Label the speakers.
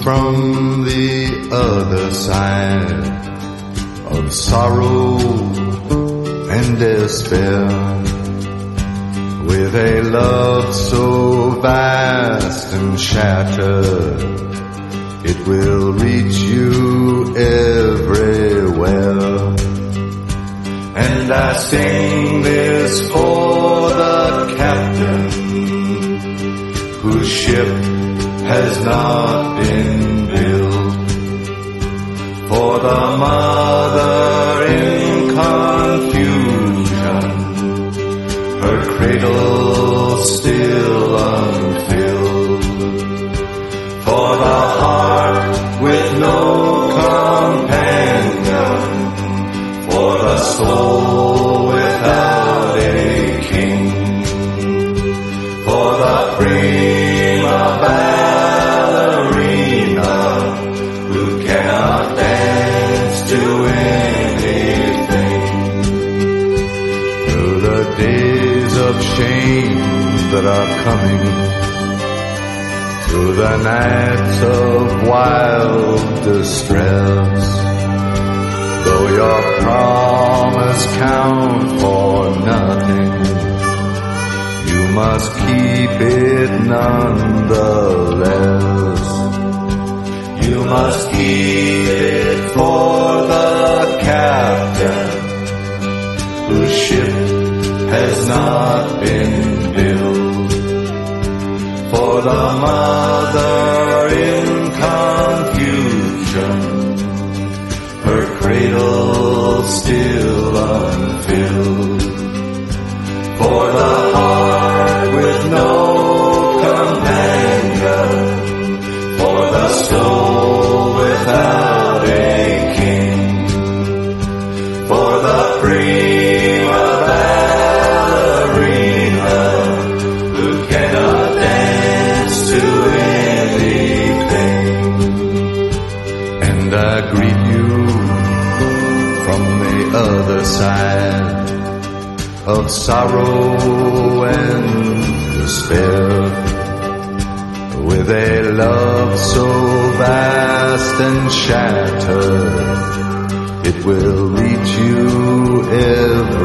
Speaker 1: from the other side of sorrow and despair, with a love so vast and shattered, it will reach you everywhere. And I sing this for the captain whose ship has not been built, for the mother in confusion, her cradle still unfilled, for the heart with no companion, for the soul without a king, for the prima ballerina who cannot dance to anything. Through the days of shame that are coming, through the nights of wild distress, though your promise count for nothing, you must keep it nonetheless. You must keep it for the captain whose ship has not been built, for the mother in confusion, her cradle still unfilled, for the heart with no companion, for the soul without a king, for the prima ballerina who cannot dance to anything. And I greet you from the other side of sorrow and despair, with a love so vast and shattered, it will reach you everywhere.